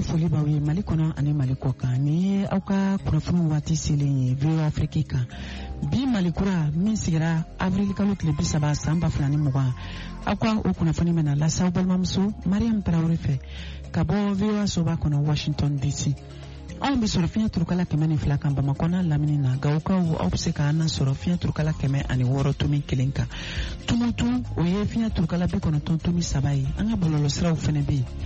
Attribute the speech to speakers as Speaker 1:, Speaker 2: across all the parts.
Speaker 1: foli b'aw ye Mali kɔnɔ ani Mali kɔ kan. Ni aw ka kunnafoni waati selen ye VOA Afrique kan. Bi Mali kura min sigira avril kalo tile 30 san 2020. Aw ka o kunnafoni mena lasa aw balimamuso Mariam Traoré fɛ ka bɔ VOA soba kɔnɔ Washington DC. Anw bɛ sɔrɔ fiɲɛ turukala 102 kan Bamakɔ n'a lamini na. Gawokaw aw bɛ se ka an sɔrɔ fiɲɛ turukala 106 tomi 1 kan. Tumutu o ye fiɲɛ turukala 93 tomi 3 ye. An ka bɔlɔlɔsiraw fɛnɛ bɛ yen.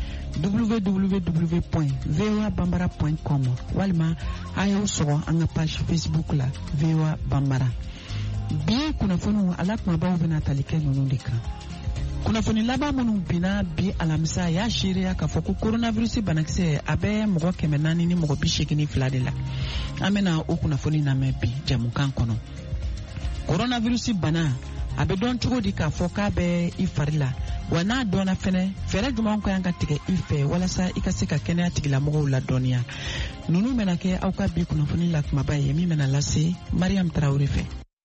Speaker 1: www.voabambara.com walima a y'aw sɔgɔ an ka page Facebook la VOA Bambara. Bi kunnafoniw ala kumabaw bɛna tali kɛ ninnu de kan. Kunnafoni laban minnu bina bi alamisa y'a seereya k'a fɔ ko coronavirus banakisɛ a bɛ mɔgɔ 400 ni mɔgɔ 82 de la. An bɛna o kunnafoni lamɛn bi jamukan kɔnɔ. Coronavirus bana a bɛ dɔn cogo di k'a fɔ k'a bɛ i fari la, wa n'a dɔnna fɛnɛ fɛɛrɛ jumɛn ka kan ka tigɛ i fɛ walasa i ka se ka kɛnɛya tigilamɔgɔw ladɔnniya. Ninnu bɛna kɛ aw ka bi kunnafoni la kumaba ye min bɛna lase Mariam Traoré fɛ.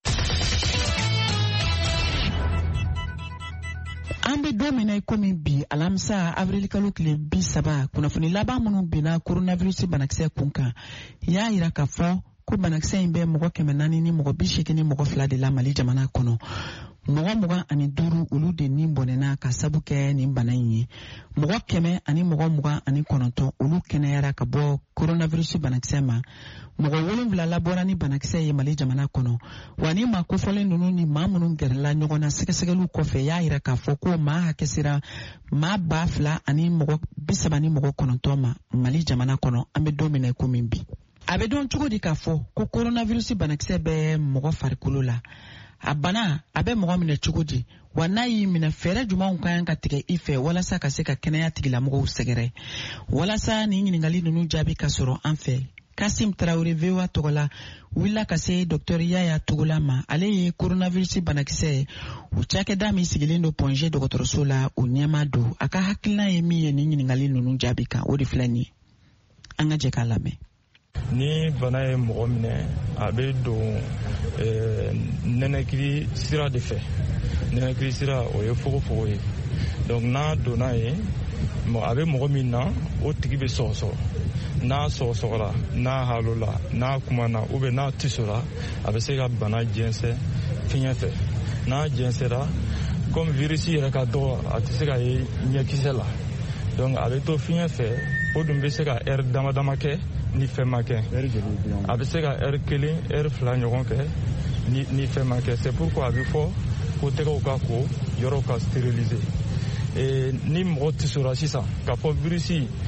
Speaker 1: An bɛ don min na komi bi alamisa avril kalo tile 30 kunnafoni laban minnu bina coronavirus banakisɛ kun kan y'a yira k'a fɔ ko banakisɛ in bɛ mɔgɔ 400 ni mɔgɔ 82 ni mɔgɔ 2 de la Mali jamana kɔnɔ. Mɔgɔ 25 olu de ni bɔnɛna ka sabu kɛ nin bana in ye. Mɔgɔ 100 ani mɔgɔ 29 olu kɛnɛyara ka bɔ coronavirus banakisɛ ma. Mɔgɔ 7 labɔra ni banakisɛ ye Mali jamana kɔnɔ. Wa ni maa kofɔlen ninnu ni maa minnu gɛrɛla ɲɔgɔn na sɛgɛsɛgɛliw kɔfɛ y'a yira k'a fɔ ko maa hakɛ sera maa 2,000 ani mɔgɔ 30 ni mɔgɔ 9 ma Mali jamana kɔnɔ. An bɛ don min na komi bi. A bɛ dɔn cogo di k'a fɔ ko coronavirus banakisɛ bɛ mɔgɔ farikolo la? A bana a bɛ mɔgɔ minɛ cogo di? Wa n'a y'i minɛ fɛɛrɛ jumɛnw ka kan ka tigɛ i fɛ walasa ka se ka kɛnɛya tigilamɔgɔw sɛgɛrɛ? Walasa nin ɲininkali ninnu jaabi ka sɔrɔ an fɛ, Kasim Traoré VOA tɔgɔ la wulila ka se Dr Yaya Togola ma. Ale ye coronavirus banakisɛ o cakɛda min sigilen don Ponge dɔgɔtɔrɔso la o ɲɛma don. A ka hakilina ye min ye nin ɲininkali ninnu jaabi kan o de filɛ nin ye. An ka jɛ k'a lamɛn.
Speaker 2: Ni bana ye mɔgɔ minɛ a bɛ don nɛnɛkili sira de fɛ. Nɛnɛkili sira o ye fogofogo ye. Donc n'a donna ye a bɛ mɔgɔ min na o tigi bɛ sɔgɔsɔgɔ. N'a sɔgɔsɔgɔra, n'a halola, n'a kumana ou bien n'a tisora a bɛ se ka bana jɛnsɛn fiɲɛ fɛ. N'a jɛnsɛra comme virus yɛrɛ ka dɔgɔ a tɛ se ka ye ɲɛkisɛ la. Donc a bɛ to fiɲɛ fɛ o dun bɛ se ka heure dama dama kɛ ni fɛn ma kɛ. A bɛ se ka heure 1 heure 2 ɲɔgɔn kɛ ni fɛn ma kɛ. C'est pourquoi a bɛ fɔ ko tɛgɛw ka ko, yɔrɔw ka stériliser. Ni mɔgɔ tisora sisan k'a fɔ virus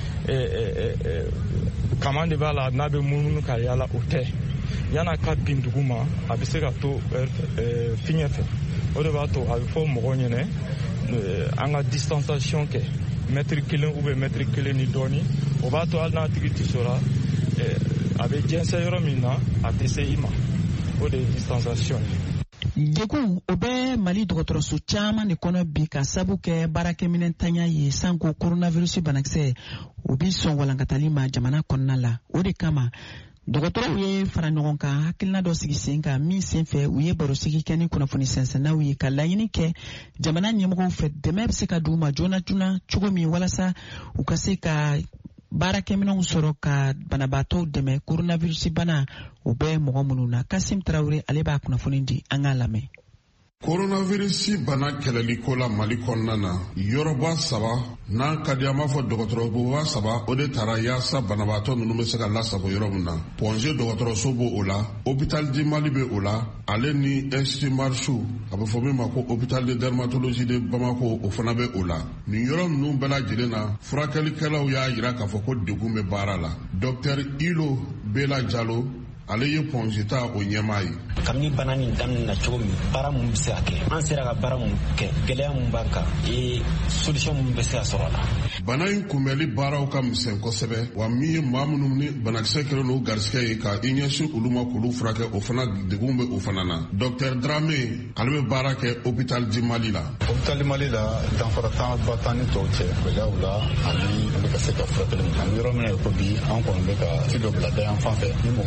Speaker 2: kama de b'a la n'a bɛ munumunu ka yaala o tɛ. Yan'a ka bin dugu ma a bɛ se ka to fiɲɛ fɛ. O de b'a to a bɛ fɔ mɔgɔ ɲɛna an ka distanciation kɛ mètre 1 ou bien mètre 1 ni dɔɔni. O b'a to hali n'a tigi tisora a bɛ jɛnsɛn yɔrɔ min na a tɛ se i ma. O de ye distanciation ye.
Speaker 1: Degun o bɛ Mali dɔgɔtɔrɔso caman de kɔnɔ bi ka sabu kɛ baarakɛminɛn tanya ye sanko coronavirus banakisɛ o bi sɔn walankatali ma jamana kɔnɔna la. O de kama dɔgɔtɔrɔw ye fara ɲɔgɔn kan hakilina dɔ sigi sen kan min sen fɛ u ye barosigi kɛ ni kunnafoni sɛnsɛnnaw ye ka laɲini kɛ jamana ɲɛmɔgɔw fɛ dɛmɛ bɛ se ka d'u ma joona joona cogo min walasa u ka se ka baarakɛminɛnw sɔrɔ ka banabaatɔw dɛmɛ. Coronavirus bana o bɛ mɔgɔ minnu na. Kasim Traoré ale b'a kunnafoni di an k'a lamɛn.
Speaker 3: Coronavirus bana kɛlɛliko la Mali kɔnɔna na yɔrɔba 3 n'an ka di an b'a fɔ dɔgɔtɔrɔsoba 3 o de taara yaasa banabaatɔ ninnu bɛ se ka lasago yɔrɔ min na. Ponge dɔgɔtɔrɔso b'o o la, hôpital du Mali bɛ o la, ale ni Institut Marchou a bɛ fɔ min ma ko hôpital de dermatologie de Bamako o fana bɛ o la. Nin yɔrɔ ninnu bɛɛ lajɛlen na furakɛlikɛlaw y'a jira k'a fɔ ko degun bɛ baara la. Dr Ilo Bela Jalo ale ye Ponge ta o ɲɛmaa ye.
Speaker 4: Kabini bana nin daminɛ cogo min baara mun bɛ se ka kɛ an sera ka baara mun kɛ gɛlɛya mun b'an kan solution mun bɛ se ka sɔrɔ a la.
Speaker 3: Bana in kunbɛli baaraw ka misɛn kosɛbɛ wa min ye maa minnu ni banakisɛ kɛlen n'o garisigɛ ye ka i ɲɛsin olu ma k'olu furakɛ o fana degun bɛ o fana na. Dr Dramé ale bɛ baara kɛ hôpital du Mali la.
Speaker 5: Hôpital du Mali la danfara t'an ni tɔw cɛ gɛlɛyaw la ani an bɛ ka se ka furakɛli min na yɔrɔ min na ko bi an kɔni bɛ ka ci dɔ bila da yan fan fɛ ni mɔgɔ minnu bɛ don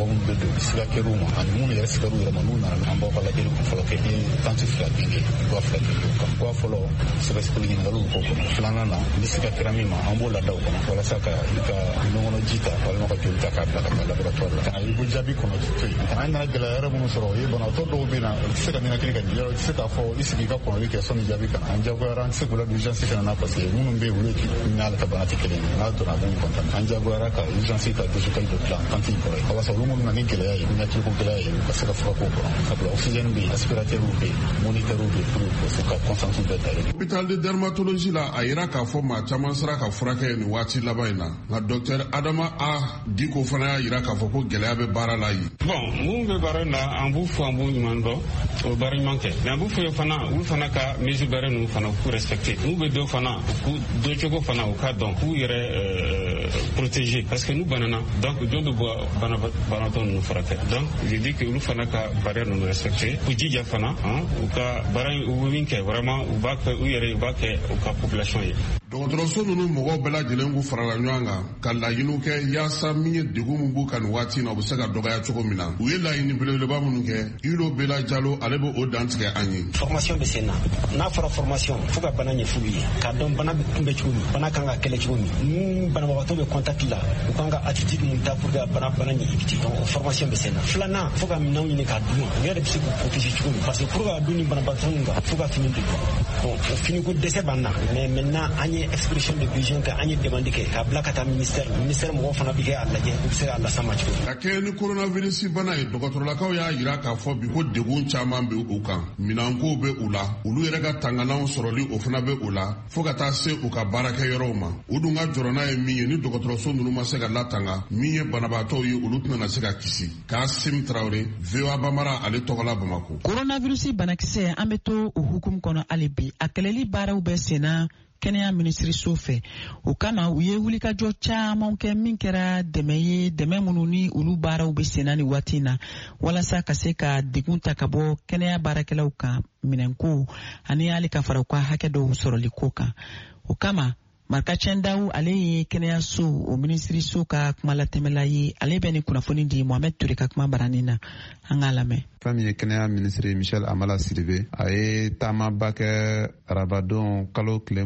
Speaker 5: siga kɛr'u ma ani minnu yɛrɛ sigar'u yɛrɛ ma n'u nana an b'aw ka lajɛli kun fɔlɔ kɛ ni tanti fila den kɛ guwa fila den kɛ kan guwa fɔlɔ sɛgɛsɛgɛli ɲininkaliw k'o kɔnɔ filanan na ni siga kɛra min ma an b'o lada o kɔnɔ walasa ka i ka nɔgɔnɔ ji ta walima ka joli ta k'a bila ka taa laboratoire la ka na i ko jaabi kɔnɔ to yen an nana gɛlɛya yɛrɛ minnu sɔrɔ o ye banabaatɔ dɔw bɛ na u tɛ se ka ninakili ka yɔrɔ tɛ se k'a fɔ i sigi i ka kɔnɔli kɛ sɔnni jaabi kana an jagoyara an tɛ se k'u la urgence kana na parce que minnu bɛ yen olu n'ale ka bana tɛ kelen ye n'a donna a b'u kɔntan an jagoyara ka urgence ka dosukali dɔ dilan tanti kɔrɔ ye walasa olu minnu na ni gɛlɛya ye ninakili ko gɛlɛya ye u ka se ka fura k'o kɔrɔ sabula oxygène bɛ yen aspirateur bɛ yen moniteur bɛ yen pour que ka concentré bɛɛ dalen.
Speaker 3: hôpital de dermatologie la a yira k'a fɔ maa caman sera ka furakɛ nin waati laban in na nka docteur Adama A Diko fana y'a yira k'a fɔ ko gɛlɛya bɛ baara la yen.
Speaker 6: bon mun bɛ baara in na an b'u fɔ an b'u ɲuman dɔn o baara ɲuman kɛ mais an b'u fɔ fana olu fana ka mesure baara ninnu fana k'u respecter n'u bɛ dɔ fana k'u dɔ cogo fana u ka dɔn k'u yɛrɛ protéger parce que n'u banana donc jɔn bɛ bɔ banabaatɔ ninnu furakɛ donc je dis que olu fana ka baara ninnu respecter k'u jija fana u ka baara u bɛ min kɛ vraiment u b'a kɛ u yɛrɛ u b'a kɛ u ka population ye.
Speaker 3: dɔgɔtɔrɔso ninnu mɔgɔw bɛɛ lajɛlen k'u farala ɲɔgɔn kan ka laɲiniw kɛ yaasa min ye degun min b'u kan nin waati na u bɛ se ka dɔgɔya cogo min na u ye laɲini belebeleba minnu kɛ Ilo Bela Jalo ale bɛ o dan tigɛ an ye.
Speaker 4: formation bɛ sen na n'a fɔra formation fo ka bana ɲɛf'u ye k'a dɔn bana bɛ kunbɛn cogo min bana kan ka kɛlɛ cogo min ni banabagatɔ bɛ contact la u kan ka attitude min ta pour que bana ɲɛ éviter donc formation bɛ sen na filanan fo ka minɛnw ɲini k'a d'u ma u yɛrɛ bɛ se k'u protéger cogo min parce que pour ka dun ni banabagatɔ ninnu kan fo ka fini de don bon o fini ko dɛsɛ b'an na mais maintenant an ye expression de besoin kɛ an ye demande kɛ k'a bila ka taa ministère mɔgɔw fana bɛ kɛ a lajɛ u bɛ se k'a lasama cogo min.
Speaker 3: ka kɛ ni coronavirus bana ye dɔgɔtɔrɔlakaw y'a yira k'a fɔ bi ko degun caman bɛ u kan minɛnkow bɛ u la olu yɛrɛ ka tangananw sɔrɔli o fana bɛ u la fo ka taa se u ka baarakɛyɔrɔw ma u dun ka jɔrɔ n'a ye min ye ni dɔgɔtɔrɔso ninnu ma se ka latanga min ye banabaatɔw ye olu tɛna se ka kisi Kasim Traoré VOA Bamara ale tɔgɔla Bamako.
Speaker 1: coronavirus banakisɛ an bɛ to o hukumu kɔnɔ hali bi a kɛlɛli baaraw bɛ senna kɛnɛya minisiriso fɛ o kama u ye wulikajɔ caman kɛ min kɛra dɛmɛ minnu ni olu baaraw bɛ senna ni waati na walasa ka se ka degun ta ka bɔ kɛnɛya baarakɛlaw kan minɛnko ani hali ka fara u ka hakɛ dɔw sɔrɔli ko kan o kama Marka Cɛndawu ale ye kɛnɛyaso o minisiriso ka kuma latɛmɛla ye ale bɛ ni kunnafoni di Mohamed Ture ka kuma baranin na an k'a lamɛn.
Speaker 7: Fɛn min ye kɛnɛya minisiri Michel Amala Sidibe a ye taamaba kɛ arabadon kalo tile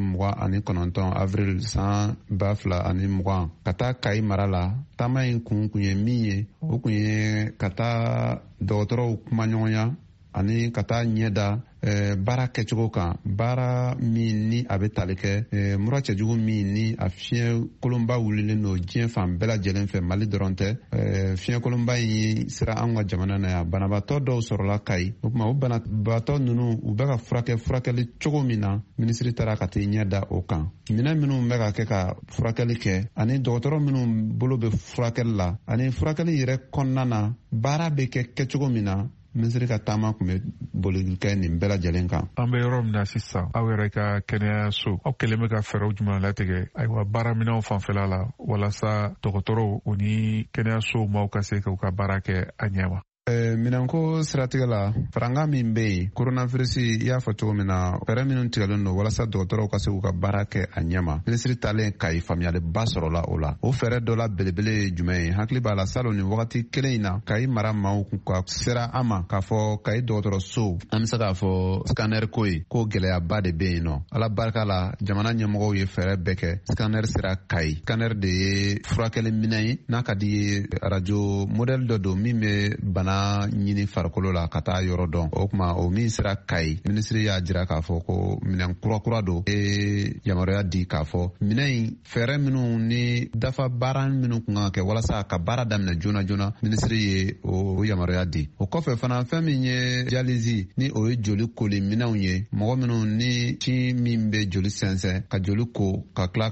Speaker 7: 29 avril san 2020 ka taa Kayi mara la taama in kun ye min ye o kun ye ka taa dɔgɔtɔrɔw kumaɲɔgɔnya ani ka taa ɲɛda baara kɛcogo kan baara min ni a bɛ tali kɛ mura cɛjugu min ni a fiɲɛ kolonba wulilen don diɲɛ fan bɛɛ lajɛlen fɛ Mali dɔrɔn tɛ fiɲɛ kolonba in ye sera an ka jamana na yan banabaatɔ dɔw sɔrɔla Kayi o tuma o banabaatɔ ninnu u bɛ ka furakɛli cogo min na minisiri taara ka t'i ɲɛ da o kan minɛn minnu bɛ ka kɛ ka furakɛli kɛ ani dɔgɔtɔrɔ minnu bolo bɛ furakɛli la ani furakɛli yɛrɛ kɔnɔna na baara bɛ kɛ kɛcogo min na minisiri ka taama kun bɛ boli kɛ nin bɛɛ lajɛlen kan.
Speaker 8: An bɛ yɔrɔ min na sisan aw yɛrɛ ka kɛnɛyaso aw kɛlen bɛ ka fɛɛrɛw jumɛn latigɛ ayiwa baaraminɛnw fanfɛla la walasa dɔgɔtɔrɔw o ni kɛnɛyasow maaw ka se k'u ka baara kɛ a ɲɛ wa.
Speaker 7: Minɛnko siratigɛ la faranga min bɛ yen coronavirus i y'a fɔ cogo min na fɛɛrɛ minnu tigɛlen don walasa dɔgɔtɔrɔw ka se k'u ka baara kɛ a ɲɛma minisiri talen Kayi faamuyaliba sɔrɔla o la o fɛɛrɛ dɔ la belebele ye jumɛn ye hakili b'a la salon nin wagati kelen in na Kayi mara maaw ka sera an ma k'a fɔ Kayi dɔgɔtɔrɔso an bɛ se k'a fɔ scanner ko ye ko gɛlɛyaba de bɛ yen nɔ ala barika la jamana ɲɛmɔgɔw ye fɛɛrɛ bɛɛ kɛ scanner sera Kayi scanner de ye furakɛli minɛn ye n'a ka di ye radio modèle dɔ don min bɛ bana ɲini farikolo la ka taa yɔrɔ dɔn o kuma o min sera Kayi minisiri y'a jira k'a fɔ ko minɛn kura don yamaruya di k'a fɔ minɛn in fɛɛrɛ minnu ni dafa baara minnu kun kan kɛ walasa ka baara daminɛ joona minisiri ye o yamaruya di o kɔfɛ fana fɛn min ye dialyse ni o ye joli koli minɛnw ye mɔgɔ minnu ni tin min bɛ joli sɛnsɛn ka joli ko ka tila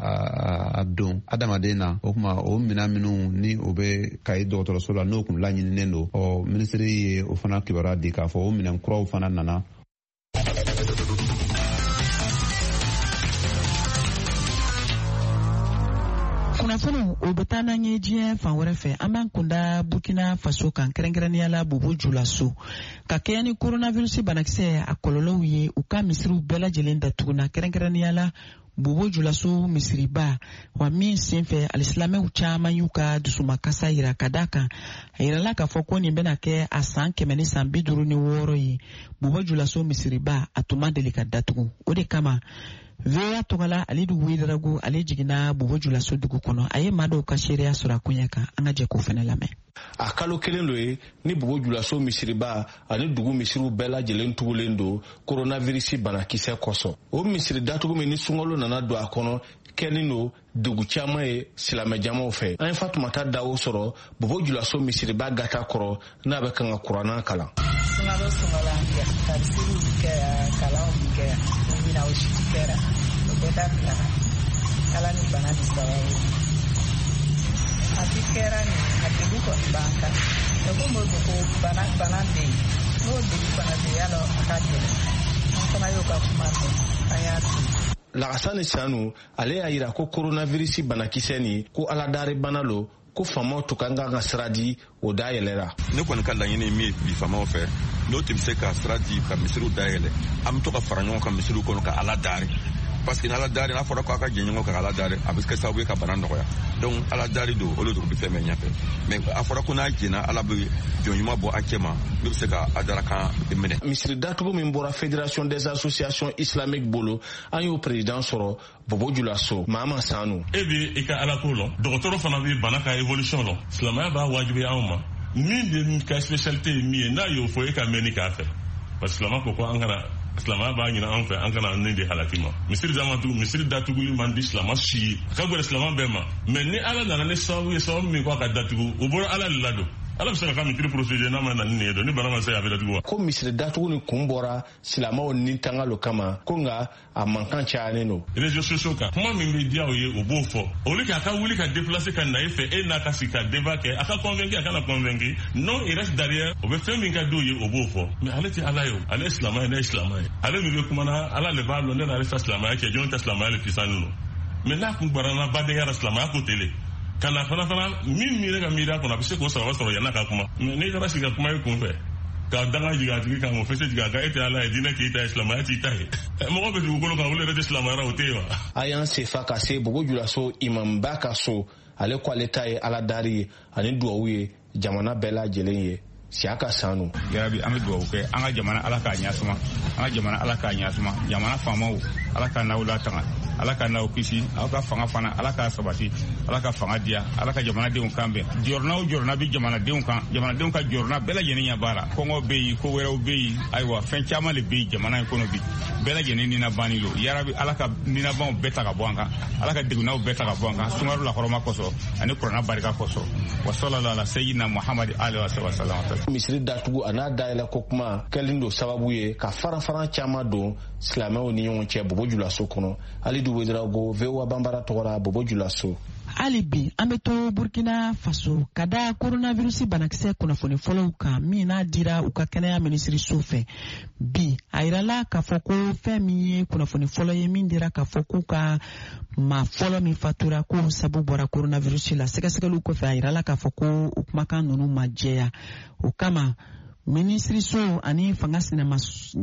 Speaker 7: ka don adamaden na o kuma o minɛn minnu ni o bɛ Kayi dɔgɔtɔrɔso la n'o kun laɲininen don minisiri ye o fana kibaruya di k'a fɔ o minɛn kuraw fana nana.
Speaker 1: Funafunu obetana nyejie fanwerefe amankunda Burkina Faso kan kerengerania la Bobo Dioulasso ka kayani coronavirus banakse akololo ye uka misiru bela jelenda tuguna kerengerania la Bobo Dioulasso misiriba wa min senfe alislame uchama yuka dusuma kasa ira kadaka ira la ka foko ni benake asan kemeni sambi duru ni woro yi Bobo Dioulasso misiriba atuma delika datugu ode kama Veya togala ali du widaragu ali jigina Bobo Dioulasso dugu kono aye mado ka sheria sura kunyaka anga je ko fene lame
Speaker 9: a kalo kelen loye ni Bobo Dioulasso misiriba ani dugu misiru bela jelen tugulendo coronavirus banakise koso o misiri datugu ni sungolo nana do akono kenino dugu chama e silame jama fe an Fatoumata Dawo soro Bobo Dioulasso misiriba gata koro na be kan Qur'ana kala
Speaker 10: sungalo ngia tarisiru ke kala ngia na ushikera ubeda kala ni banani sawa akikera ni akibuko ni banka ndomo buko banande no de banade yalo akate kama yoka kumato ayatu
Speaker 9: la asane sanu ale ayira ko coronavirus banakiseni ko aladare banalo ko famo to kanga ga sradi o dayelera
Speaker 11: ne kon kan lañene mi bi famo fe no tim se ka sradi ka misiru dayele am to ka faranyo ka misiru kon ka aladare parce que ala dari na fora ko aka jenyo ka ala dari abiska sabu ka banando ya donc ala dari do olo do bi feme nyafe mais afora ko na jina ala bi jonyuma bo akema no se ka adara ka mene
Speaker 9: misri datu min bora fédération des associations islamiques bolo ayo président soro Bobo Dioulasso mama sanu
Speaker 12: ebi ika ala ko lo docteur fana bi banaka évolution lo islamaya ba wajibi awma min de ka spécialité mi na yo fo e ka meni ka fe parce que lama ko angara islama ba nyina an fe an kana ne de halakima misiri zamatu misiri datuguli mandi islama shi ka gore islama bema mais ni ala na ne sawu mi ko ka datugu ubora ala lado ala bisa ka mitri procédure na mana ne do ni banama sai afela tugo
Speaker 9: ko misiri datugu ni kumbora islama woni tangalo kama konga a mankan chaane no
Speaker 12: réseaux sociaux ka kuma min be dia oye obofo oli ka wuli ka déplacer kan na ife e na ka sika debake aka convaincre aka na convaincre non il reste derrière o be femi ka do ye obofo mais ala ti ala yo ala islama na islama ala mi be kuma na ala le ba lo na ala islama ke jonta islama le pisanu mais na ku barana ba de ya islama ko tele kana fana min mi rega mi da ko na bise ko sawa sawa yana ka kuma ne ka rasiga kuma yi kun fe ka danga jiga tigi ka mo fese jiga ka ete ala edina ki ta islam ati tai mo ko be du ko ka wole re islam ara otewa
Speaker 9: ayan se fa ka se Bobo Dioulasso imam baka so ale ko ale tai ala dari ani duwaye jamana bela jelenye siaka sanu
Speaker 5: yarabi ame duwaye ke anga jamana ala ka nyasuma anga jamana ala ka nyasuma jamana famaw ala ka nawla tanga ala ka naw kisi ala ka fanga fana ala ka sabati ala ka fanga dia ala ka jamana de kambe jorna bi jamana de ka jorna bela yeninya bara kongo beyi ko wero beyi aywa fen chama le beyi jamana ko no bi bela yenini na banilo yarabi ala ka nina ban beta ka bonga ala ka diguna beta ka bonga sumaru la koroma koso ani qur'ana barika koso wa sallallahu ala sayyidina muhammad alihi wa sallam
Speaker 9: misri datugu ana daila kokuma kalindo sababu ye ka fara chama do islama oni yonche Bobo Dioulasso kono ali du wedrago vewa bambara tora Bobo Dioulasso
Speaker 1: alibi ameto Burkina Faso kada coronavirus banakse kunafoni follow ka mina dira ukakene ministry sofe bi airala ka foko femi kunafoni follow ye min dira ka foko ka ma follow mi fatura ko sabu bora coronavirus la sekasekalu ko fa airala ka foko ukmaka nunu majeya ukama ministry so ani fanga sinema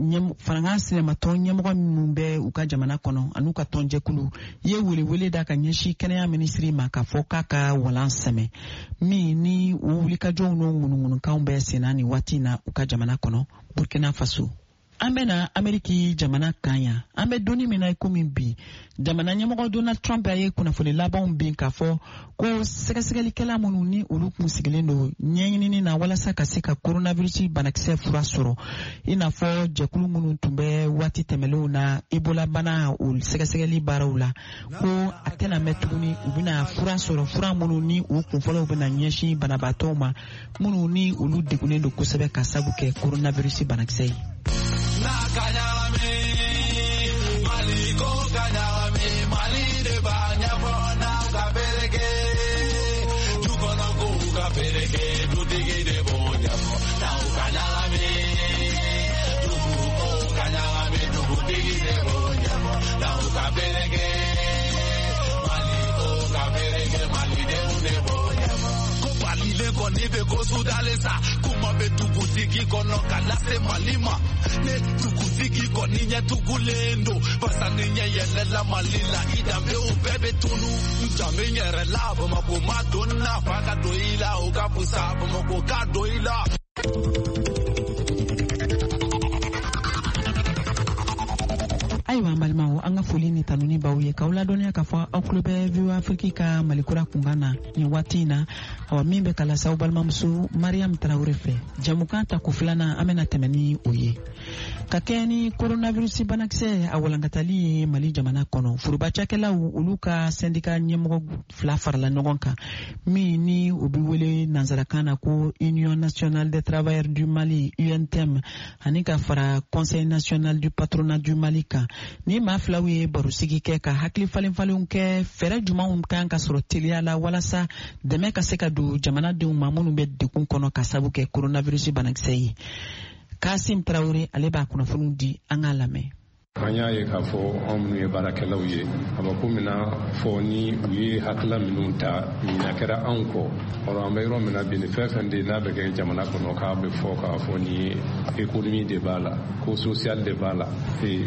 Speaker 1: ton nyemgo mumbe uka jamana kono anuka tonje kulu ye wele da ka nyeshi kenya ministry maka foka ka walanseme mi ni ulika jono ngunu kaumbe sinani watina uka jamana kono Burkina Faso ambe na Ameriki jamana kanya ambe doni mena ikomi bi jamana nyamoko Donald Trump aye kuna fole labon bin ka fo ko segasegeli kala monuni ulukun sigilendo nyenyini na wala saka sika coronavirus banakse furasoro ina fo jekulu munu tumbe wati temelo na Ebola bana ul segasegeli barawla ko atena metuni ubina furasoro fura monuni ukun folo ubina nyeshi bana batoma monuni ulu degunendo kusebe kasabuke coronavirus banakse
Speaker 13: na kanyame maliko kanyame mali de banya bona kabereke tukono ko kabereke dutigi de bonya na kanyame tuko kanyame dutigi de bonya na kabereke maliko kabereke koni be ko sudalesa kuma be tukutiki kono kalase malima ne tukutiki koni nya tukulendo pasani nya yelela malila ida be ubebe tunu mjame nyere labo maboma donna faka doila ukapusa moko kadoila.
Speaker 1: Ayiwa balimaw an ka foli ni tanuni baw ye k'aw ladɔnniya k'a fɔ aw tulo bɛ VOA Afrique ka malikura kunkan na nin waati in na awa min bɛ kala saw balimamuso Mariam Tarawele fɛ jamukan ta ko filanan an bɛna tɛmɛ ni o ye ka kɛ ni coronavirus banakisɛ a walankatali ye Mali jamana kɔnɔ forobacakɛlaw olu ka syndicat ɲɛmɔgɔ fila farala ɲɔgɔn kan min ni o bɛ wele nansarakan na ko Union nationale des travailleurs du Mali UNTM ani ka fara Conseil national du patronat du Mali kan ni maa filaw ye barosigi kɛ ka hakili falenfalenw kɛ fɛɛrɛ jumanw kan ka sɔrɔ teliya la walasa dɛmɛ ka se ka don jamanadenw ma minnu bɛ degun kɔnɔ ka sabu kɛ coronavirus banakisɛ ye. Kasim Traoré ale b'a kunnafoniw di an k'a lamɛn.
Speaker 14: An y'a ye k'a fɔ anw minnu ye baarakɛlaw ye a bɛ ko min na fɔ ni u ye hakila minnu ta ɲina kɛra anw kɔ ɔrɔ an bɛ yɔrɔ min na bi ni fɛn fɛn de n'a bɛ kɛ jamana kɔnɔ k'a bɛ fɔ k'a fɔ ni économie de b'a la ko social de b'a la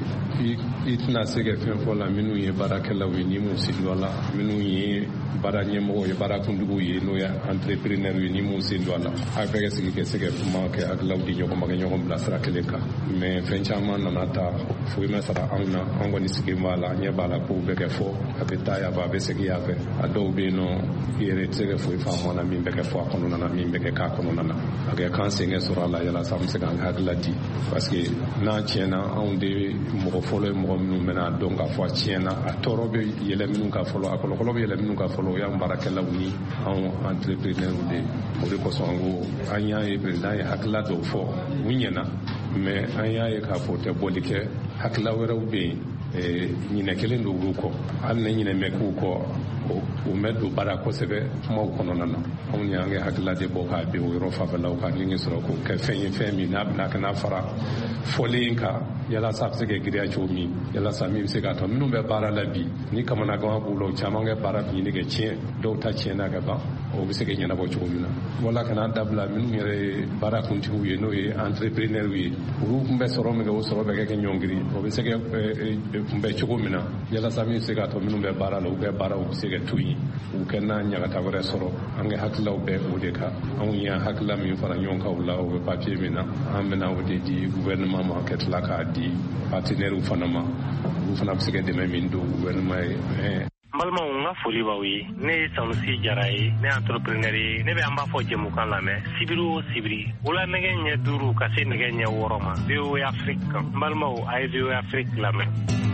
Speaker 14: i tɛna se ka fɛn fɔ la minnu ye baarakɛlaw ye ni mun sen don a la minnu ye baara ɲɛmɔgɔw ye baarakuntigiw ye n'o ye entrepreneur ye ni mun sen don a la a bɛɛ ka sigi ka se ka kuma kɛ hakilaw di ɲɔgɔn ma kɛ ɲɔgɔn bila sira kelen kan mais fɛn caman nana ta foyi ma sara anw na an kɔni sigi b'a la ɲɛ b'a la k'o bɛ kɛ fɔ a bɛ taa yan fɛ a bɛ segin yan fɛ a dɔw bɛ yen nɔ i yɛrɛ tɛ se ka foyi faamu a la min bɛ kɛ fɔ a kɔnɔna na min bɛ kɛ k'a kɔnɔna na a kɛ k'an sɛgɛn sɔrɔ a la yalasa an bɛ se k'an hakilila di parce que n'a tiɲɛna anw de mɔgɔ fɔlɔ ye mɔgɔ minnu bɛna dɔn k'a fɔ a tiɲɛna a tɔɔrɔ bɛ yɛlɛ minnu ka fɔlɔ a kɔlɔkɔlɔ bɛ yɛlɛ minnu ka fɔlɔ o y'an baarakɛlaw ni anw entrepreneurs de o de kosɔn an ko an y'a ye président ye hakilila dɔw fɔ u ɲɛna mais an y'a ye k'a fɔ o tɛ bɔli kɛ hakilila wɛrɛw bɛ yen ɲinɛ kelen don olu kɔ hali ni ɲinɛ mɛ k'u kɔ o mɛ don baara kosɛbɛ kumaw kɔnɔna na anw ni an ka hakilila de bɔ k'a bin o yɔrɔ fanfɛlaw kan ni sɔrɔ k'o kɛ fɛn ye fɛn min n'a bɛna ka n'a fara fɔlen kan yalasa a bɛ se ka giriya cogo min yalasa min bɛ se k'a tɔ minnu bɛ baara la bi ni kamanagan b'u la o caman kɛ baara bi ɲini kɛ tiɲɛ dɔw ta tiɲɛna ka ban o bɛ se ka ɲɛnabɔ cogo min na wala kana dabila minnu yɛrɛ ye baarakuntigiw ye n'o ye entrepreneur ye olu tun bɛ sɔrɔ min kɛ o sɔrɔ bɛ kɛ ɲɔngiri o bɛ se ka kunbɛn cogo min na yalasa min bɛ se k'a tɔ minnu bɛ baara la u bɛ baara u bɛ se ka to yen u kɛ n'a ɲagata wɛrɛ sɔrɔ an ka hakilaw bɛ o de kan anw ye hakila min fara ɲɔgɔn kan o la o bɛ papiye min na an bɛna o de di gouvernement ma ka tila k'a di partenaires fana ma olu fana bɛ se ka dɛmɛ min don gouvernement ye.
Speaker 15: Balimaw n ka foli b'aw ye ne ye Sanusi Jara ye ne entrepreneur ye ne bɛ an b'a fɔ jɛmukan lamɛn sibiri o sibiri wula nɛgɛ ɲɛ 5 ka se nɛgɛ ɲɛ 6 ma VOA Afrique kan balimaw a ye VOA Afrique lamɛn.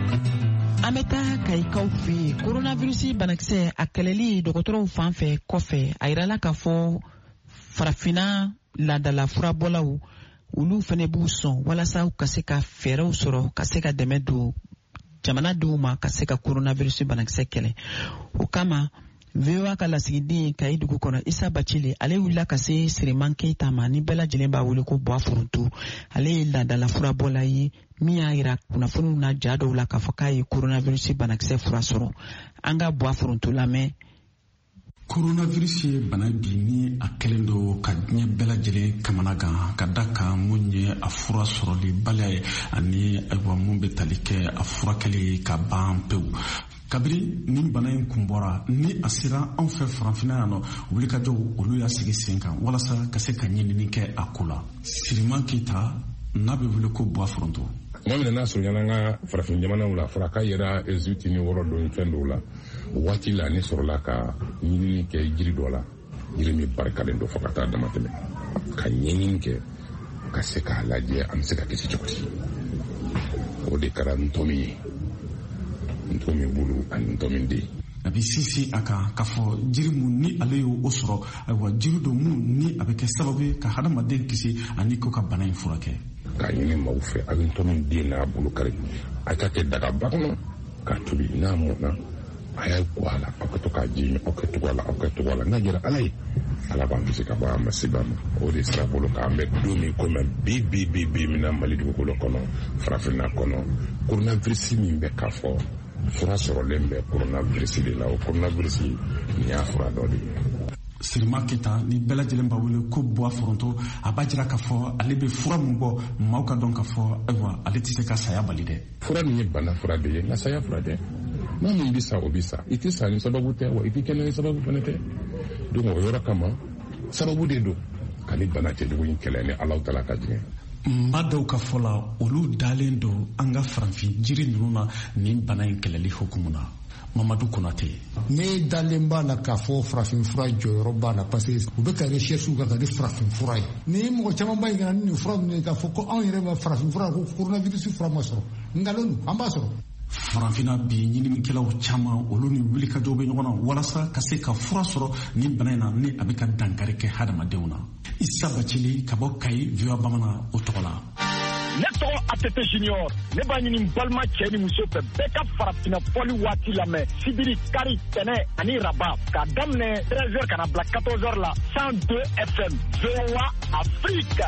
Speaker 1: An bɛ taa Kayikaw fɛ yen coronavirus banakisɛ a kɛlɛli dɔgɔtɔrɔw fan fɛ kɔfɛ a yirala k'a fɔ farafinna laadala furabɔlaw olu fana b'u sɔn walasa ka se ka fɛɛrɛw sɔrɔ ka se ka dɛmɛ don jamanadenw ma ka se ka coronavirus banakisɛ kɛlɛ o kama VOA ka lasigiden Kayidugu kɔnɔ Isa Bacile ale wulila ka se Siriman Keita ma ni bɛɛ lajɛlen b'a wele ko Buwa Foronto ale ye laadala furabɔla ye min y'a yira kunnafoniw na ja dɔw la k'a fɔ k'a ye coronavirus banakisɛ fura sɔrɔ an ka Buwa Foronto lamɛn.
Speaker 16: Coronavirus ye bana bi ni a kɛlen do ka diɲɛ bɛɛ lajɛlen kamana gan ka da kan mun ye a fura sɔrɔli baliya ye ani ayiwa mun bɛ tali kɛ a furakɛli ka ban pewu kabiri nin bana in kun bɔra ni a sera anw fɛ farafinna yan nɔ wulikajɔw olu y'a sigi sen kan walasa ka se ka ɲinini kɛ a ko la Siriman Keita n'a bɛ wele ko Buwa Foronto.
Speaker 17: Tuma min n'a sɔrɔla an ka farafin jamanaw la fɔra k'a yɛrɛ Egypte ni wɔɔrɔ dɔ fɛn dɔw la o waati la ne sɔrɔla ka ɲinini kɛ jiri dɔ la jiri min barikalen dɔ fɔ ka taa dama tɛmɛ ka ɲɛɲini kɛ ka se k'a lajɛ an bɛ se ka kisi cogo di o de kɛra ntɔmi ye ntɔmi bulu ani ntɔmi den.
Speaker 16: A bɛ sinsin a kan k'a fɔ jiri mun ni ale y'o sɔrɔ ayiwa jiri dɔ mun ni a bɛ kɛ sababu ye ka hadamaden kisi ani ko ka bana in furakɛ.
Speaker 17: K'a ɲini maaw fɛ a bɛ ntɔmi den n'a bolo kari a ka kɛ dagaba kɔnɔ k'a tobi n'a mɔna a y'a ko a la aw ka to k'a ji aw ka tugu a la aw ka tugu a la n'a jɛra ala ye ala b'an kisi ka bɔ an ma seba ma o de sira bolo k'an bɛ don min komi bi min na Mali dugukolo kɔnɔ farafinna kɔnɔ coronavirus min bɛ k'a fɔ fura sɔrɔlen bɛ coronavirus de la o coronavirus nin y'a fura dɔ de ye.
Speaker 16: Sirima Keta ni bɛɛ lajɛlen b'a wele ko Buwa Foronto a b'a jira k'a fɔ ale bɛ fura min bɔ maaw ka dɔn k'a fɔ ayiwa ale tɛ se ka saya bali dɛ.
Speaker 17: Fura min ye bana fura de ye nka saya fura tɛ. Maa min bɛ sa o bɛ sa i tɛ sa ni sababu tɛ wa i tɛ kɛnɛ ni sababu fana tɛ. Donc o yɔrɔ kama sababu de don ka ni bana cɛjugu in kɛlɛ ni Alahu Taala ka diɲɛ.
Speaker 16: Mba dɔw ka fɔ la olu dalen don an ka farafin jiri ninnu na nin bana in kɛlɛli hukumu na. Mamadou Konate.
Speaker 18: Ne dalen b'a la k'a fɔ farafin fura jɔyɔrɔ b'a la parce que u bɛ ka recherche kɛ ka di farafin fura ye. Ni mɔgɔ caman b'a yira ni nin fura ninnu ye k'a fɔ ko anw yɛrɛ bɛ farafin fura ko coronavirus fura ma sɔrɔ nkalon don an b'a sɔrɔ.
Speaker 16: Farafinna bi ɲininikɛlaw caman olu ni wulikajɔw bɛ ɲɔgɔn na walasa ka se ka fura sɔrɔ nin bana in na ni a bɛ ka dankari kɛ hadamadenw na. Isa Bacili ka bɔ Kayi VOA Bamanan o tɔgɔ la.
Speaker 19: Ne tɔgɔ ATT Junior ne b'a ɲini balima cɛ ni muso fɛ bɛɛ ka farafinna fɔli waati lamɛn sibiri kari tɛnɛ ani raba k'a daminɛ 13h ka na bila 14h la 102 FM VOA Afrika.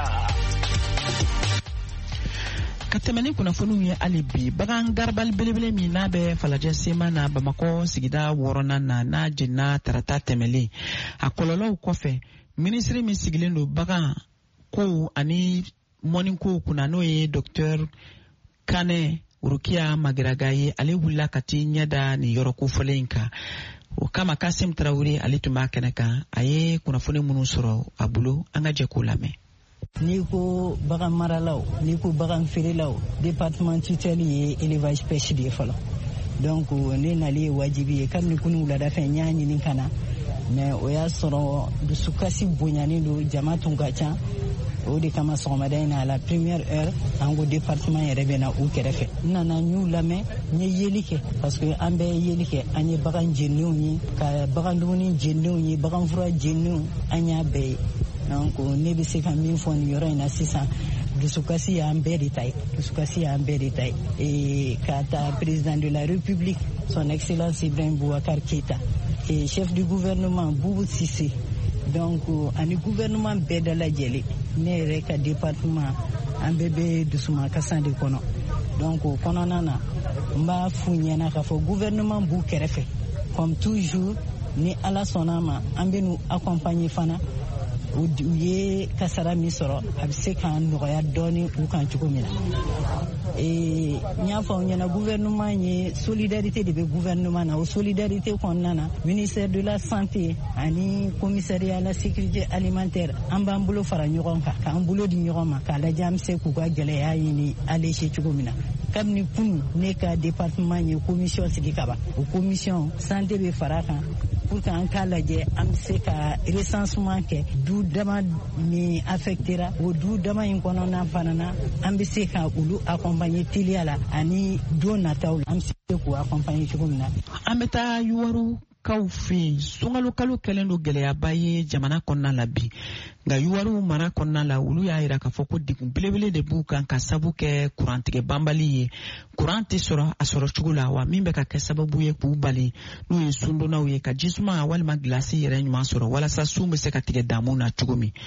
Speaker 1: Ka tɛmɛ ni kunnafoniw ye hali bi bagan garabali belebele min n'a bɛ falajɛ sema na Bamakɔ sigida 6nan na n'a jenina tarata tɛmɛlen a kɔlɔlɔw kɔfɛ minisiri min sigilen don bagan ko ani mɔni ko kunna n'o ye Dr Kane Urukiya Magiraga ye ale wulila ka ti ɲɛda ni yɔrɔ kofɔlen in kan o kama Kasim Tarawele ale tun b'a kɛnɛ kan a ye kunnafoni minnu sɔrɔ a bolo an ka jɛ k'o lamɛn.
Speaker 20: N'i ko bagan maralaw n'i ko bagan feerelaw département tutelle ye élevage pêche de ye fɔlɔ donc ne nali ye wajibi ye kabini kunu wulada fɛ n y'a ɲini ka na mais o y'a sɔrɔ dusukasi bonyanen don jama tun ka ca o de kama sɔgɔmada in na à la première heure an ko département yɛrɛ bɛ na u kɛrɛfɛ n nana n y'u lamɛn n ye yeli kɛ parce que an bɛɛ ye yeli kɛ an ye bagan jeniw ye ka bagan dumuni jeniw ye bagan fura jeniw an y'a bɛɛ ye donc ne bɛ se ka min fɔ nin yɔrɔ in na sisan dusukasi y'an bɛɛ de ta ye dusukasi y'an bɛɛ de ta ye ka taa président de la république son excellence Ibrahim Boubacar Keïta et chef du gouvernement Boubou Cissé donc ani gouvernement bɛɛ da lajɛlen ne yɛrɛ ka département an bɛɛ bɛ dusuma kasan de kɔnɔ donc o kɔnɔna na n b'a f'u ɲɛna k'a fɔ gouvernement b'u kɛrɛfɛ comme toujours ni ala sɔnna ma an bɛ n'u accompagner fana u ye kasara min sɔrɔ a bɛ se k'an nɔgɔya dɔɔni u kan cogo min na n y'a fɔ aw ɲɛna gouvernement ye solidarité de bɛ gouvernement na o solidarité kɔnɔna na ministère de la santé ani commissariat à la sécurité alimentaire an b'an bolo fara ɲɔgɔn kan k'an bolo di ɲɔgɔn ma k'a lajɛ an bɛ se k'u ka gɛlɛya ɲini alléger cogo min na kabini kunu ne ka département ye commission sigi ka ban o commission santé bɛ fara kan pour que an k'a lajɛ an bɛ se ka recensement kɛ du dama min affectera o du dama in kɔnɔna fana na an bɛ se ka olu accompagner teliya la ani don nataw la an bɛ se k'u accompagner cogo min na.
Speaker 1: An bɛ taa Yuwaru kaw fɛ yen sunkalo kalo kɛlen don gɛlɛyaba ye jamana kɔnɔna la bi nka Yuwaru mara kɔnɔna la olu y'a jira k'a fɔ ko degun belebele de b'u kan ka sabu kɛ kurantigɛ banbali ye kuran tɛ sɔrɔ a sɔrɔ cogo la wa min bɛ ka kɛ sababu ye k'u bali n'u ye sundonnaw ye ka jisuma walima gilasi yɛrɛ ɲuman sɔrɔ walasa sun bɛ se ka tigɛ damu na cogo min.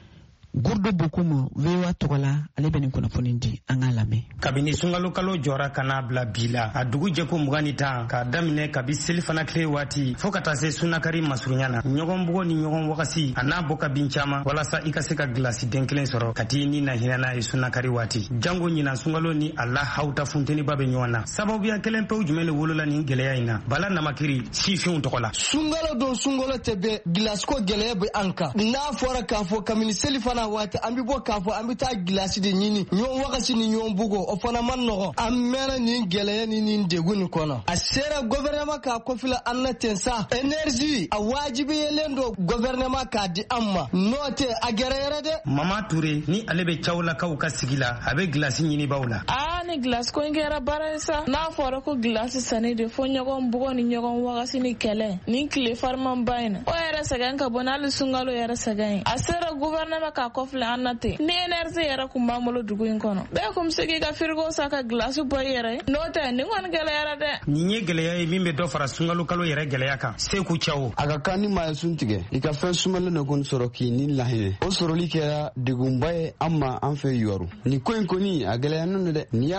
Speaker 1: Gurdo Bokumu VOA tɔgɔ la ale bɛ nin kunnafoni di an k'a lamɛn.
Speaker 21: Kabini sunkalo kalo jɔra ka n'a bila bi la a dugu jɛko 21 k'a daminɛ kabi selifana tile waati fo ka taa se sunakari masurunya na ɲɔgɔn bugo ni ɲɔgɔn wagasi a n'a bɔ ka bin caman walasa i ka se ka gilasi den kelen sɔrɔ ka t'i ni na hinɛ n'a ye sunakari waati jango ɲina sunkalo ni a la hawta funteniba bɛ ɲɔgɔn na sababuya kelen pewu jumɛn de wolola nin gɛlɛya in na Bala Namakiri sifinw tɔgɔ la.
Speaker 22: Sunkalo don sunkalo tɛ bɛn gilasiko gɛlɛya bɛ an kan n'a fɔra k'a fɔ kabini selifana waati an bɛ bɔ k'a fɔ an bɛ taa gilasi de ɲini ɲɔgɔn wagasi ni ɲɔgɔn bugo o fana man nɔgɔ an mɛnna nin gɛlɛya ni nin degun nin kɔnɔ a sera gouvernement k'a kɔfila an na ten sa énergie a wajibiyelen don gouvernement k'a di an ma n'o tɛ a gɛrɛ yɛrɛ dɛ.
Speaker 21: Mama Ture ni ale bɛ cawlakaw ka sigi la a bɛ gilasi ɲini baw la.
Speaker 23: Ni gilasi ko in kɛra baara ye sa n'a fɔra ko gilasi sanni de fo ɲɔgɔn bugo ni ɲɔgɔn wagasi ni kɛlɛ ni tile fariman ba in na o yɛrɛ sɛgɛn ka bon n'ale sunkalo yɛrɛ sɛgɛn ye a sera gouvernement k'a kɔfila an na ten ni énergie yɛrɛ kun b'an bolo dugu in kɔnɔ bɛɛ kun bɛ se k'i ka frigo sa ka gilasi bɔ i yɛrɛ ye n'o tɛ nin kɔni gɛlɛyara dɛ.
Speaker 21: Nin ye gɛlɛya ye min bɛ dɔ fara sunkalo kalo yɛrɛ gɛlɛya kan Seku Cawo.
Speaker 24: A ka kan ni maa ye sun tigɛ i ka fɛn sumalen dɔ kɔni sɔrɔ k'i ni lahinɛ o sɔrɔli kɛra degunba ye an ma an fɛ Yuwaru nin ko in kɔni a gɛlɛyanen don dɛ n'i y'a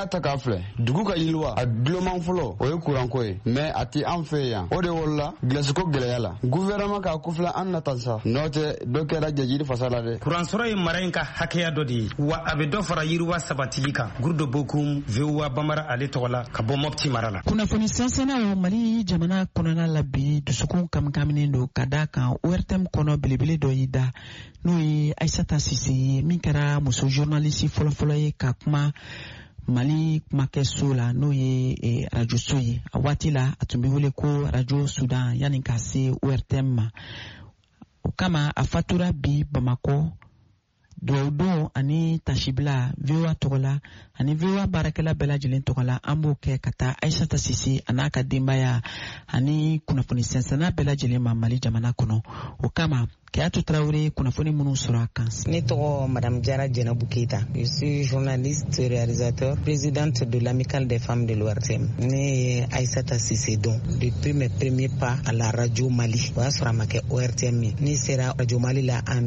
Speaker 24: y'a ta k'a filɛ dugu ka yiriwa a duloman fɔlɔ o ye kuranko ye mais a ti an fɛ yan o de wolola gilasiko gɛlɛya la gouvernement k'a kofila an nata sa n'o tɛ dɔ kɛra jɛjiri fasa la dɛ.
Speaker 21: kuransɔrɔ ye mara in ka hakɛya dɔ de ye wa a bɛ dɔ fara yiriwa sabatili kan gurudo bokum VOA Bamara ale tɔgɔ la ka bɔ Mopti mara la.
Speaker 1: kunnafoni sɛnsɛnnaw Mali jamana kɔnɔna la bi dusukun kamikaminen don ka da kan ORTM kɔnɔ belebele dɔ y'i da n'o ye Aissata Sise ye min kɛra muso journaliste fɔlɔfɔlɔ ye ka kuma Mali kumakɛso la n'o ye radio so ye a waati la a tun bɛ wele ko radio Sudan yanni ka se ORTM ma o kama a fatura bi Bamakɔ Dɔwdon ani Tasibila VOA tɔgɔ la ani VOA baarakɛla bɛɛ lajɛlen tɔgɔ la an b'o kɛ ka taa Aissata Sise a n'a ka denbaya ani kunnafoni sɛnsɛnna bɛɛ lajɛlen ma Mali jamana kɔnɔ o kama Keyatu Traoré kunnafoni minnu sɔrɔ a kan.
Speaker 2: Ne tɔgɔ Madame Jara Djenabou Keita. Je suis journaliste, réalisateur, présidente de l'Amicale des femmes de l'ORTM. Ne ye Aissata Sise don depuis mes premiers pas à la radio Mali. O y'a sɔrɔ a ma kɛ ORTM ye. Ne sera radio Mali la en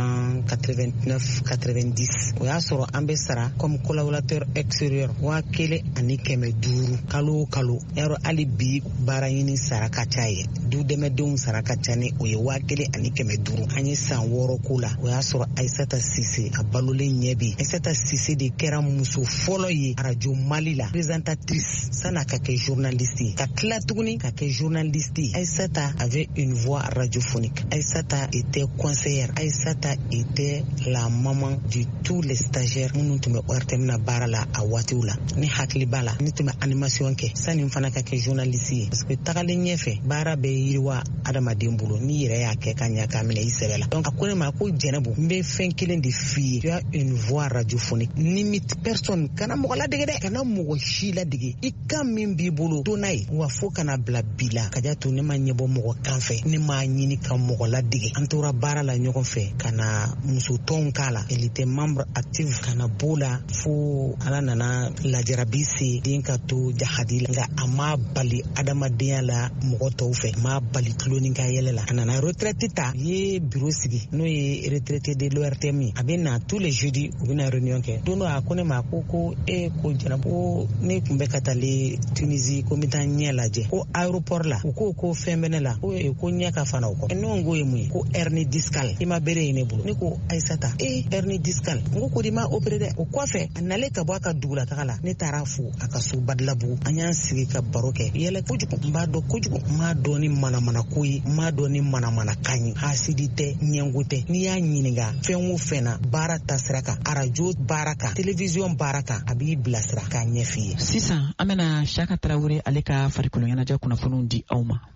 Speaker 2: 1989-90. O y'a sɔrɔ an bɛ sara comme collaborateur extérieur 1500 kalo o kalo. Yɔrɔ hali bi baara ɲini sara ka ca ye. Du dɛmɛdenw sara ka ca ni o ye 1500. An ye san 6 ko la o y'a sɔrɔ Aissata Sise a balolen ɲɛ bi. Aissata Sise de kɛra muso fɔlɔ ye radio Mali la présentatrice san'a ka kɛ journaliste ye ka tila tuguni ka kɛ journaliste ye. Aissata avait une voix radiophonique. Aissata était conseillère. Aissata était la maman de tous les stagiaires minnu tun bɛ ORTM na baara la a waatiw la. Ni hakili b'a la ne tun bɛ animation kɛ sani n fana ka kɛ journaliste ye parce que tagalen ɲɛfɛ baara bɛ yiriwa adamaden bolo ni yɛrɛ y'a kɛ ka ɲa ka minɛ i sɛbɛ la. Donc a ko ne ma ko Jɛnɛbu n bɛ fɛn kelen de f'i ye. Tu as une voix radiophonique. Limite personne kana mɔgɔ ladege dɛ kana mɔgɔ si ladege i kan min b'i bolo to n'a ye wa fo kana bila bi la ka ja to ne ma ɲɛbɔ mɔgɔ kan fɛ ne m'a ɲini ka mɔgɔ ladege. An tora baara la ɲɔgɔn fɛ ka na muso tɔnw k'a la. Elle était membre active kana b'o la fo ala nana lajarabi se den ka to jahadi la nka a ma bali adamadenya la mɔgɔ tɔw fɛ a ma bali tuloni ka yɛlɛ la. A nana retraite ta ye bureau sigi n'o ye retraité de l'ORTM a bɛ na tous les jeudis u bɛna réunion kɛ. Don dɔ a ko ne ma ko ko Jɛnɛbu ko ne tun bɛ ka taale Tunisie ko n bɛ taa ɲɛ lajɛ ko aéroport la u ko fɛn bɛ ne la ko ɲɛ ka fana o kɔ. Ne ko ye mun ye ko hernie discale i ma bere ye ne bolo. Ne ko Aissata hernie discale n ko di ma opéré dɛ. O kɔfɛ a nalen ka bɔ a ka dugulataga la ne taara fo a ka so Badilabugu an y'an sigi ka baro kɛ yɛlɛ kojugu n b'a dɔn kojugu n m'a dɔn ni manamana ko ye n m'a dɔn ni manamana kan ye hasidi tɛ ɲɛngo tɛ. N'i y'a ɲininka fɛn o fɛn na baara tasira kan arajo baara kan télévision baara kan a b'i bilasira k'a ɲɛf'i ye.
Speaker 1: Sisan an bɛna Saka Traoré ale ka farikolo ɲɛnajɛ kunnafoniw di aw ma.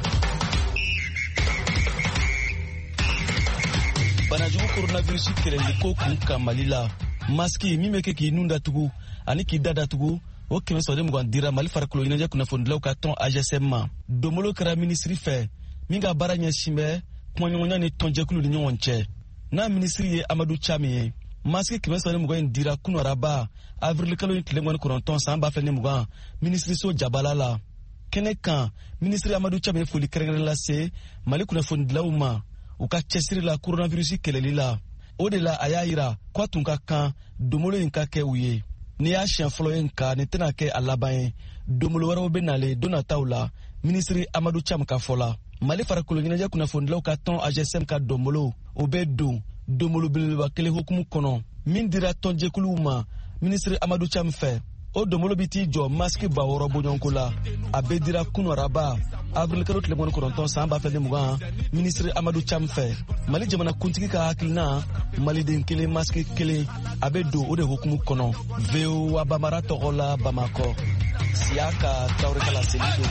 Speaker 3: Banajugu coronavirus kɛlɛli ko kun ka Mali la maski min bɛ kɛ k'i nun datugu ani k'i da datugu o 120 dira Mali farikolo ɲɛnajɛ kunnafonidilaw ka tɔn AGSM ma. Domolo kɛra minisiri fɛ min ka baara ɲɛsin bɛ kumaɲɔgɔnya ni tɔnjɛkulu ni ɲɔgɔn cɛ. N'a minisiri ye Amadou Chami ye maski 120 dira kunu araba avril kalo ni tile 19 san 2020 minisiri so jabala la. Kɛnɛ kan minisiri Amadou Chami ye foli kɛrɛnkɛrɛnnen lase Mali kunnafonidilaw ma u ka cɛsiri la coronavirus kɛlɛli la. O de la a y'a yira k'a tun ka kan domolo in ka kɛ u ye. Ni y'a siɲɛ fɔlɔ ye nka nin tɛna kɛ a laban ye. Domolo wɛrɛw bɛ nalen don nataw la minisiri Amadou Cham ka fɔ la. Mali farikolo ɲɛnajɛ kunnafonidilaw ka tɔn AGSM ka domolo o bɛ don domolo belebeleba kelen hukumu kɔnɔ min dira tɔnjɛkuluw ma minisiri Amadou Cham fɛ. O domolo bi t'i jɔ maski 600 bɔɲɔgɔnko la a bɛ dira kunu araba avril kalo tile 19 san 2020 minisiri Amadou Cham fɛ. Mali jamana kuntigi ka hakilina maliden kelen maski kelen a bɛ don o de hukumu kɔnɔ. VOA Bamara tɔgɔ la Bamakɔ Siyaka Traoré ka laseli don.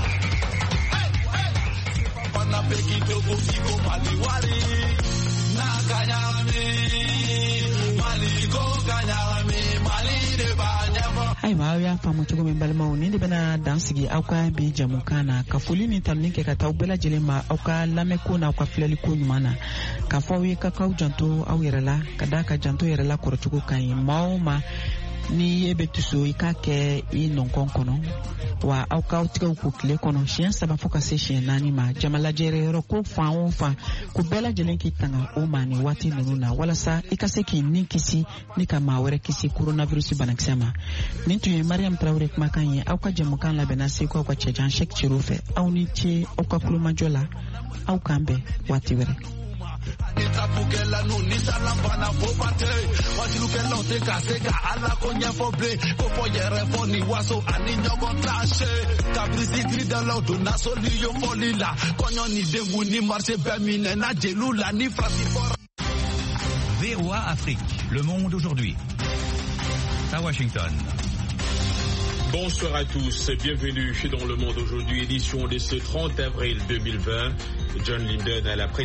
Speaker 1: Ayiwa aw y'a faamu cogo min balimaw ni de bɛna dan sigi aw ka bi jamukan na ka foli ni tanuni kɛ ka taa bɛɛ lajɛlen ma aw ka lamɛnko n'aw ka filɛliko ɲuman na k'a fɔ aw ye ka k'aw janto aw yɛrɛ la ka da ka janto yɛrɛ la kɔrɔcogo kan ye maa o maa ni ebe tuso ikake i nonkon kono wa au ka utika ku kile kono shen saba foka se shen nani ma jamala jere ro ko fa on fa ku bela jelen ki tanga o mani wati nununa wala sa ikase ki ni kisi ni kama were kisi coronavirus banaksema nintu ye Mariam Traoré kuma kanye au ka jamukan la benasi ko kwa chejan shek chirufe au ni che au ka kuluma jola au kambe wati were
Speaker 13: Anita Bukela no ni salambana bobate wati lukela te kaseka ala konya foble ko poyere foni waso ani nyogo trashe kabrisi grida lo do na soli yo folila konyo ni dengu ni marché bemine na jelula ni frapi for
Speaker 4: VOA Afrique, le monde aujourd'hui. À Washington.
Speaker 6: Bonsoir à tous, bienvenue dans Le Monde aujourd'hui, édition de ce 30 avril 2020. John Linden à la présidence.